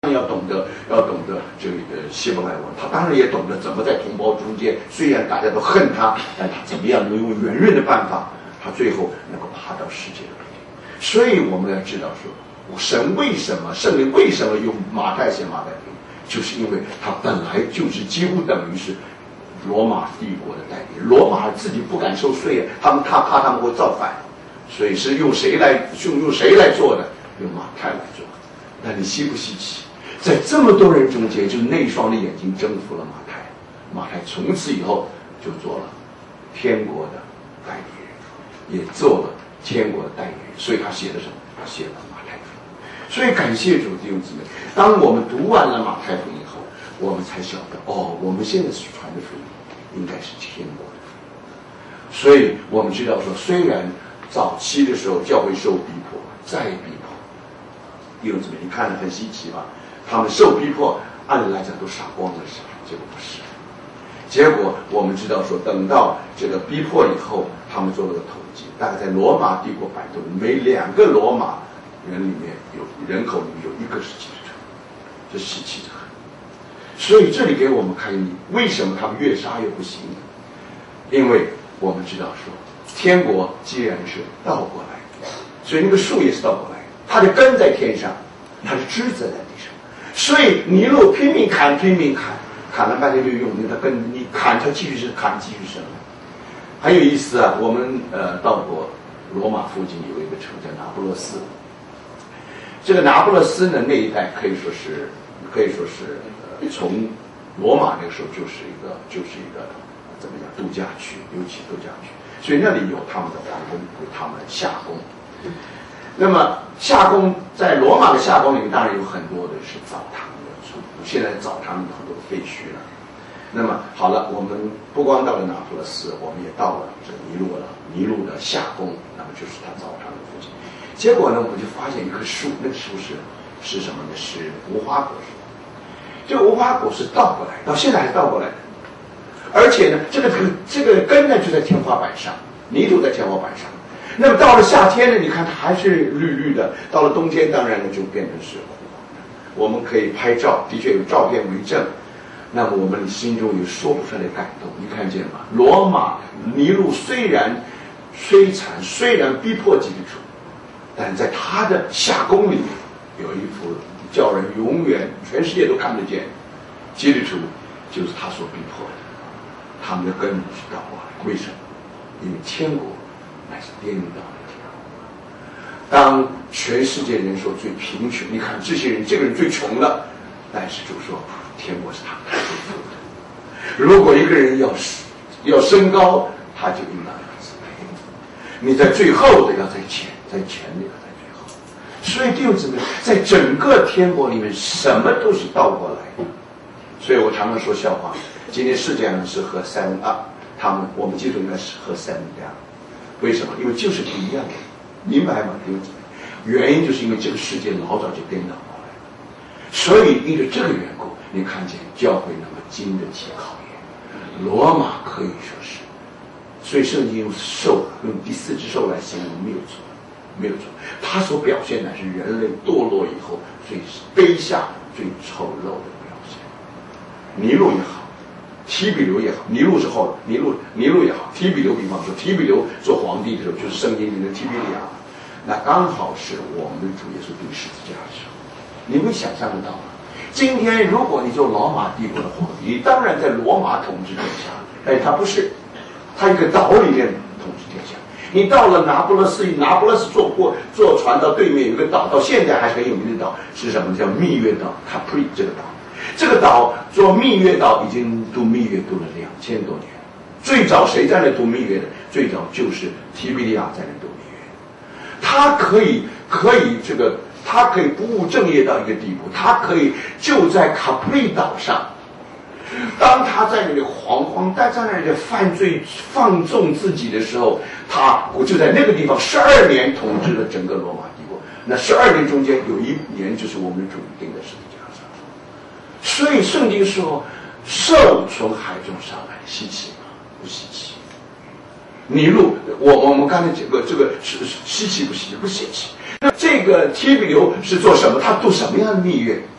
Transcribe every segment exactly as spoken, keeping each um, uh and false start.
要懂得，要懂得这个希伯来文，他当然也懂得怎么在同胞中间，虽然大家都恨他，但他怎么样能用圆润的办法，他最后能够爬到世界的顶点。所以我们要知道说，神为什么，圣灵为什么用马太写马太福音，就是因为他本来就是几乎等于是罗马帝国的代理人，罗马自己不敢收税，他们他怕他们会造反，所以是用谁来用用谁来做的？用马太来做。那你稀不稀奇？在这么多人中间，就是那双的眼睛征服了马太，马太从此以后就做了天国的代理人，也做了天国的代理人。所以他写的什么？他写了马太福音。所以感谢主弟兄姊妹，当我们读完了马太福音以后，我们才晓得，哦，我们现在是传的福音应该是天国的福音。所以我们知道说，虽然早期的时候教会受逼迫，再逼迫，弟兄姊妹，你看得很稀奇吧？他们受逼迫，按理来讲都傻光了，是吧？结果不是。结果我们知道说，等到这个逼迫以后，他们做了个统计，大概在罗马帝国版图，每两个罗马人里面有人口里面有一个是基督徒，这稀奇的很。所以这里给我们看，为什么他们越杀越不行？因为我们知道说，天国既然是倒过来的，所以那个树也是倒过来的，它的根在天上，它的枝子在地上。所以尼禄拼命砍，拼命砍，砍了半天就用那个根，你砍它继续是砍，继续生。很有意思啊！我们呃到过罗马附近有一个城叫拿不勒斯，这个拿不勒斯呢那一带可以说是可以说是呃从罗马那个时候就是一个就是一个怎么讲度假区，尤其度假区，所以那里有他们的皇宫，有他们的夏宫。那么夏宫在罗马的夏宫里面，当然有很多的是澡堂的，现在澡堂有很多的废墟了。那么好了，我们不光到了拿破勒斯，我们也到了这个尼禄了，尼禄的夏宫，那么就是他澡堂的附近。结果呢，我们就发现一棵树，那个树是是什么呢？是无花果树。这个无花果是倒过来，到现在还倒过来的。而且呢，这个这个根呢就在天花板上，泥土在天花板上。那么到了夏天呢，你看它还是绿绿的；到了冬天，当然呢就变成是黄黄的。我们可以拍照，的确有照片为证。那么我们心中有说不出来的感动，你看见吗？罗马尼禄虽然摧残，虽然逼迫基督徒，但在他的夏宫里面有一幅叫人永远全世界都看得见，基督徒就是他所逼迫的，他们的根是倒过来。为什么？因为天国乃是颠倒的天国。当全世界人说最贫穷，你看这些人，这个人最穷了，但是就说天国是他们最富的。如果一个人要要升高，他就应当要自卑。你在最后的要在前，在前的要在最后。所以弟兄姊妹，在整个天国里面，什么都是倒过来的。所以我常常说笑话，今天世界上是喝三啊，他们我们基督应该是喝三两。为什么？因为就是不一样的，明白吗？弟兄姊妹，原因就是因为这个世界老早就颠倒过来了，所以因为这个缘故，你看见教会那么经得起考验。罗马可以说是，所以圣经用兽，用第四只兽来形容没有错，没有错。它所表现的是人类堕落以后最卑下、最丑陋的表现。尼禄也好，提比留也好，尼禄是后尼禄尼禄也好，提比留，比方说提比留做皇帝的时候，就是圣经里的提比利亚，那刚好是我们的主耶稣钉十字架的时候。你会想象得到吗？今天如果你做罗马帝国的皇帝，你当然在罗马统治天下，但他不是，他一个岛里面统治天下。你到了拿不勒斯，拿不勒斯坐过坐船到对面有一个岛，到现在还是很有名的岛，是什么？叫蜜月岛 Capri 这个岛。这个岛做蜜月岛已经度蜜月度了两千多年。最早谁在那度蜜月的？最早就是提比利亚在那度蜜月。他可以可以这个。他可以不务正业到一个地步，他可以就在卡普里岛上，当他在那里惶惶，但在那里犯罪放纵自己的时候，他我就在那个地方十二年统治了整个罗马帝国。那十二年中间有一年就是我们主钉在十字架上。所以圣经说，兽从海中上来，稀奇吗？不稀奇。尼禄，我我们刚才讲过，这个是稀奇不稀奇？不稀奇。那这个提比留是做什么？他度什么样的蜜月？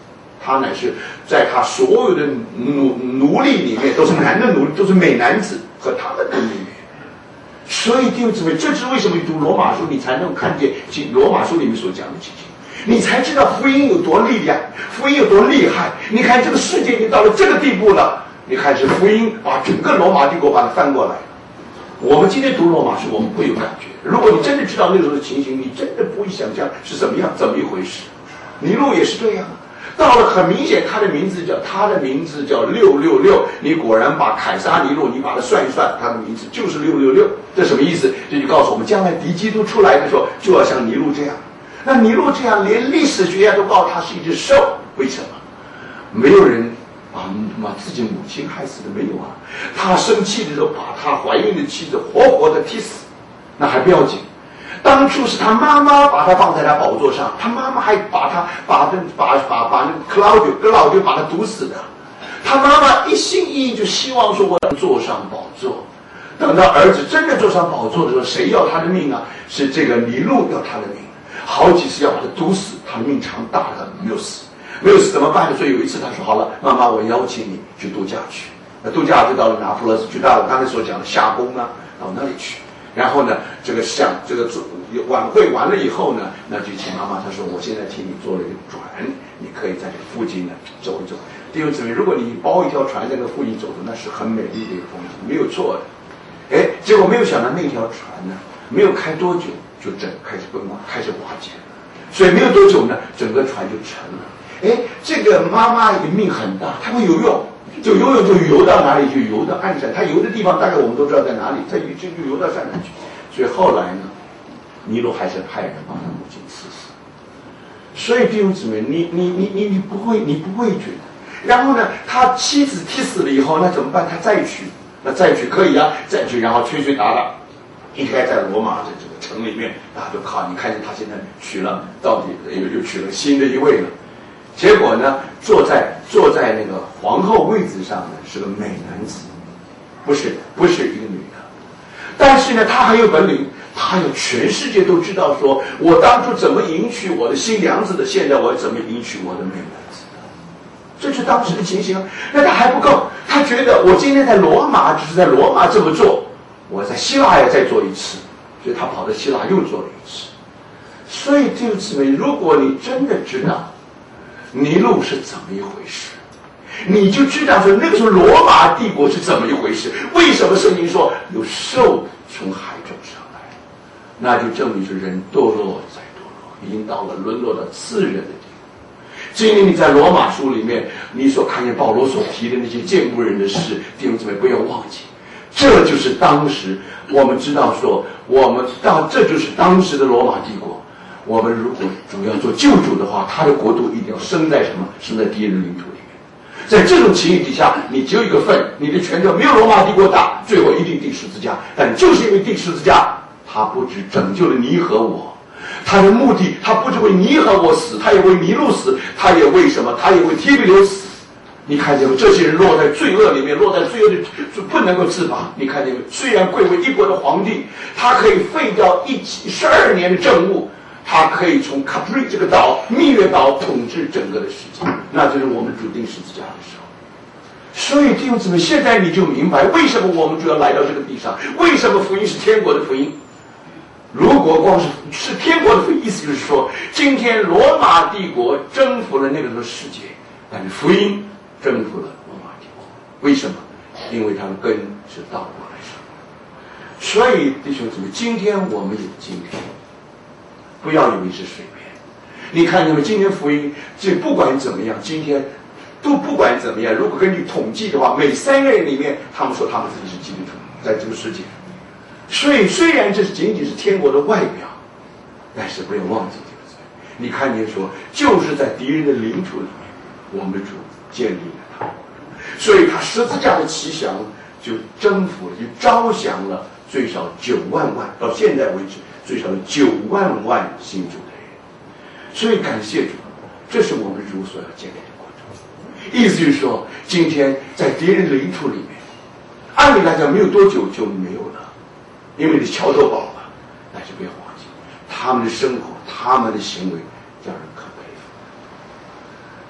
他乃是在他所有的奴奴隶里面都是男的奴隶，都是美男子和他们的女人。所以弟兄姊妹，这是为什么你读罗马书，你才能看见罗马书里面所讲的情形，你才知道福音有多力量，福音有多厉害。你看这个世界已经到了这个地步了，你看是福音把整个罗马帝国把它翻过来。我们今天读罗马书，我们会有感觉。如果你真的知道那个时候的情形，你真的不会想象是怎么样，怎么一回事。尼禄也是这样，到了很明显，他的名字叫他的名字叫六六六。你果然把凯撒尼禄，你把它算一算，他的名字就是六六六。这什么意思？这就告诉我们，将来敌基督出来的时候，就要像尼禄这样。那尼禄这样，连历史学家都告诉他是一只兽，为什么？没有人把把自己母亲害死的，没有啊。他生气的时候，把他怀孕的妻子活活的踢死，那还不要紧。当初是他妈妈把他放在他宝座上，他妈妈还把他把把把把那个克劳丢克劳丢把他毒死的。他妈妈一心一意就希望说我能坐上宝座。等到儿子真的坐上宝座的时候，谁要他的命啊？是这个尼禄要他的命，好几次要把他毒死，他命长大了没有死，没有死怎么办呢？所以有一次他说好了，妈妈，我邀请你去度假去。那度假就到了拿破仑，就到我刚才所讲的夏宫啊，到那里去。然后呢，这个像这个晚会完了以后呢，那就请妈妈，她说我现在替你做了一个船，你可以在这附近呢走一走。弟兄姊妹，如果你包一条船在那附近走的，那是很美丽的一个风景，没有错的。哎，结果没有想到那条船呢，没有开多久就整开始崩瓦，开始瓦解了。所以没有多久呢，整个船就沉了。哎，这个妈妈的命很大，她会游泳。就游泳就游到哪里去？游到岸上。他游的地方大概我们都知道在哪里，他就就游到山上去。所以后来呢，尼禄还是派人把他母亲刺死。所以弟兄姊妹，你你你你你不会你不会觉得。然后呢，他妻子踢死了以后，那怎么办？他再娶，那再娶可以啊，再娶，然后吹吹打打。应该在罗马的这个城里面，大家都靠你看见他现在娶了，到底又又娶了新的一位了。结果呢，坐在坐在那个皇后位子上呢，是个美男子，不是不是一个女的。但是呢，他很有本领，他有全世界都知道说，我当初怎么迎娶我的新娘子的，现在我怎么迎娶我的美男子的，这是当时的情形。那他还不够，他觉得我今天在罗马只是在罗马这么做，我在希腊也再做一次，所以他跑到希腊又做了一次。所以弟兄姊妹，如果你真的知道尼禄是怎么一回事，你就知道说那个时候罗马帝国是怎么一回事。为什么圣经说有兽从海中上来？那就证明是人堕落再堕落，已经到了沦落到次人的地步。今天你在罗马书里面，你所看见保罗所提的那些见不人的事，弟兄姊妹不要忘记，这就是当时我们知道说，我们到这就是当时的罗马帝国。我们如果主要做救主的话，他的国度一定要生在什么？生在敌人领土里面。在这种情形底下，你只有一个份，你的权力没有罗马帝国大，最后一定钉十字架。但就是因为钉十字架，他不只拯救了你和我，他的目的，他不只为你和我死，他也为尼禄死，他也为什么？他也为提比留死。你看见没？这些人落在罪恶里面，落在罪恶里不能够自拔。你看见没？虽然贵为一国的皇帝，他可以废掉一十二年的政务。他可以从卡普里这个岛、蜜月岛统治整个的世界，那就是我们主定十字架的时候。所以弟兄姊妹，现在你就明白为什么我们主要来到这个地上，为什么福音是天国的福音。如果光是是天国的福音，意思就是说，今天罗马帝国征服了那个时候世界，但是福音征服了罗马帝国。为什么？因为它的根是倒过来上。所以弟兄姊妹，今天我们有今天。不要以为是随便，你看你们今天福音，这不管怎么样，今天都不管怎么样。如果根据统计的话，每三个人里面，他们说他们自己是基督徒，在这个世界。所以虽然这是仅仅是天国的外表，但是不要忘记这个。你看见说，就是在敌人的领土里面，我们的主建立了他，所以他十字架的奇祥就征服了，就招降了最少九万万，到现在为止。最少有九万万信主的人，所以感谢主，这是我们主所要建立的过程。意思就是说，今天在敌人领土里面，按理来讲没有多久就没有了，因为你桥头堡了。但是不要忘记，他们的生活、他们的行为，让人可佩服。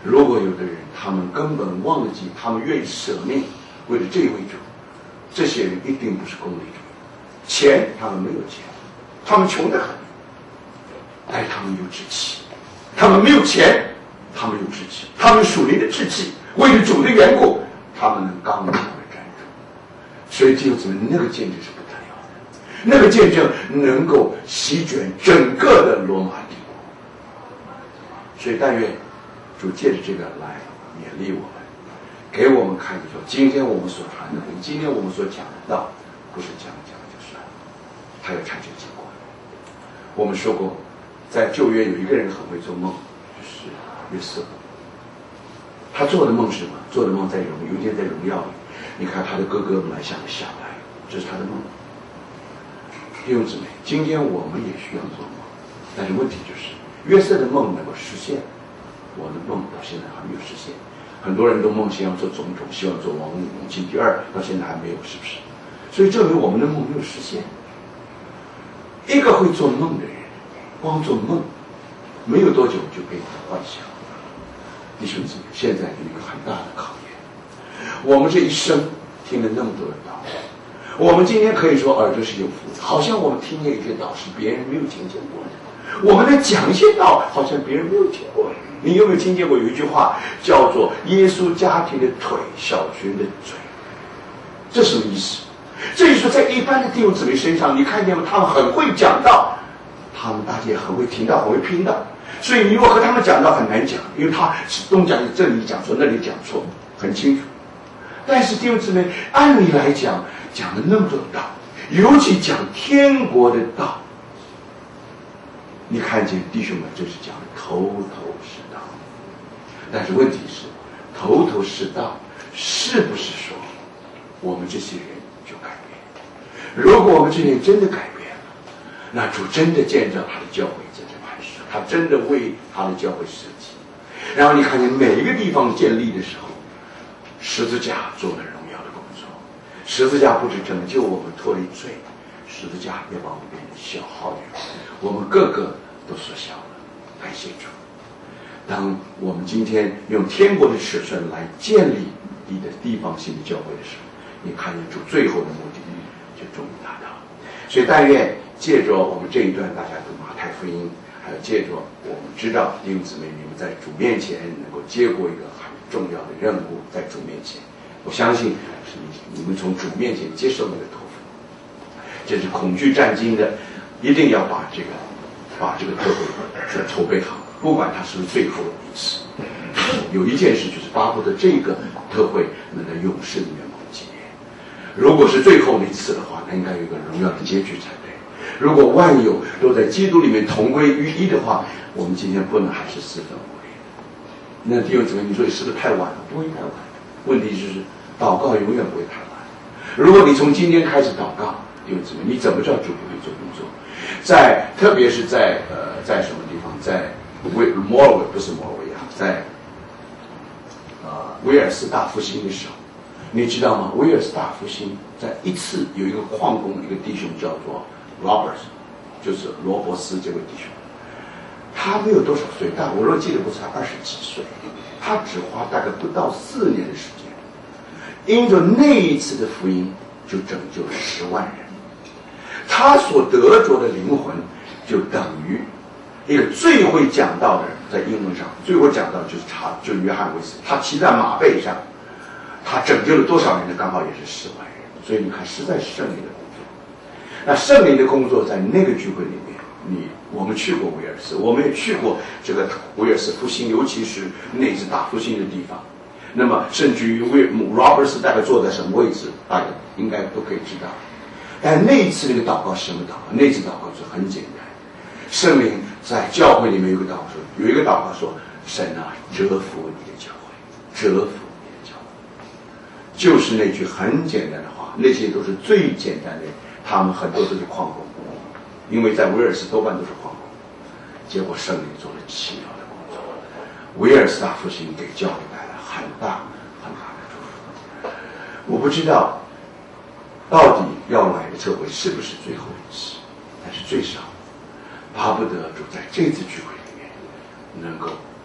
如果有的人他们根本忘记，他们愿意舍命为了这一位主，这些人一定不是功利主义。钱他们没有钱，他们穷得很，但是他们有志气。他们没有钱，他们有志气，他们有属灵的志气，为了主的缘故，他们能刚强的站住。所以弟兄姊妹，那个见证是不得了的，那个见证能够席卷整个的罗马帝国。所以但愿主借着这个来勉励我们，给我们看说，今天我们所传的，今天我们所讲的道，不是讲讲就算了，它要产生结果。我们说过，在旧约有一个人很会做梦，就是约瑟。他做的梦是什么？做的梦在荣，有一天在荣耀里，你看他的哥哥们来向他下来，这是他的梦。弟兄姊妹，今天我们也需要做梦，但是问题就是约瑟的梦能够实现，我的梦到现在还没有实现。很多人都梦想要做总统，希望做王母亲第二，到现在还没有，是不是？所以证明我们的梦没有实现。一个会做梦的人，光做梦，没有多久就可以幻想。弟兄姊妹，现在有一个很大的考验。我们这一生听了那么多的道，我们今天可以说耳朵是有福的，好像我们听见一些道是别人没有听见过的。我们在讲一些道，好像别人没有听过的。你有没有听见过有一句话叫做“耶稣家庭的腿，小群的嘴”？这什么意思？这就是说，在一般的弟兄姊妹身上，你看见吗？他们很会讲道，他们大家也很会听到，很会拼道。所以你如果和他们讲道很难讲，因为他东讲这里讲错，那里讲错，很清楚。但是弟兄姊妹，按理来讲，讲了那么多的道，尤其讲天国的道，你看见弟兄们这是讲的头头是道。但是问题是，头头是道，是不是说我们这些人就改变？如果我们这些人真的改变了，那主真的见证他的教会在这磐石，他真的为他的教会设计。然后你看见每一个地方建立的时候，十字架做了荣耀的工作。十字架不只拯救我们脱离罪，十字架也把我们变成小号的人，我们个个都缩小了。感谢主。当我们今天用天国的尺寸来建立你的地方性的教会的时候，你看见主最后的目的就终于达到。所以但愿借着我们这一段大家读马太福音，还有借着我们知道弟兄姊妹你们在主面前能够接过一个很重要的任务，在主面前，我相信是你们从主面前接受那个托付。这是恐惧战惊的，一定要把这个把这个特会筹备好，不管它是不是最后一次。有一件事就是巴不得这个特会能在永世里面蒙纪念。如果是最后一次的话，那应该有一个荣耀的结局才对。如果万有都在基督里面同归于一的话，我们今天不能还是四分五裂。那弟兄姊妹，你说是不是太晚了？不会太晚。问题就是祷告永远不会太晚。如果你从今天开始祷告，弟兄姊妹，你怎么知道主会做工作？在特别是在呃在什么地方？在威摩尔维不是摩尔维亚，在呃威尔斯大复兴的时候，你知道吗？威尔斯大复兴在一次有一个矿工，一个弟兄叫做 Robert， 就是罗伯斯这位弟兄，他没有多少岁，但我若记得不才二十几岁，他只花大概不到四年的时间，因着那一次的福音就拯救了十万人。他所得着的灵魂就等于一个最会讲道的人，在英文上最会讲道就是他，就是约翰卫斯，他骑在马背上，他拯救了多少人呢？刚好也是十万人。所以你看，实在是圣灵的工作。那圣灵的工作在那个聚会里面，你我们去过威尔斯，我们也去过这个威尔斯复兴，尤其是那次大复兴的地方。那么甚至于威 Roberts 大概坐在什么位置，大家应该都可以知道。但那一次那个祷告是什么祷告？那次祷告是很简单，圣灵在教会里面有个祷告说，有一个祷告说：“神啊，折服你的教会，折服你的教会。”就是那句很简单的话，那些都是最简单的，他们很多都是矿工，因为在威尔斯多半都是矿工。结果圣灵做了奇妙的工作，威尔斯大复兴给教会带来很大很大的祝福。我不知道到底要来的特会是不是最后一次，但是最少巴不得主在这次聚会里面能够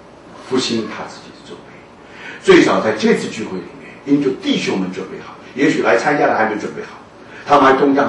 复兴他自己的周围。最少在这次聚会里面，因着弟兄们准备好，也许来参加的还没准备好，他们还东张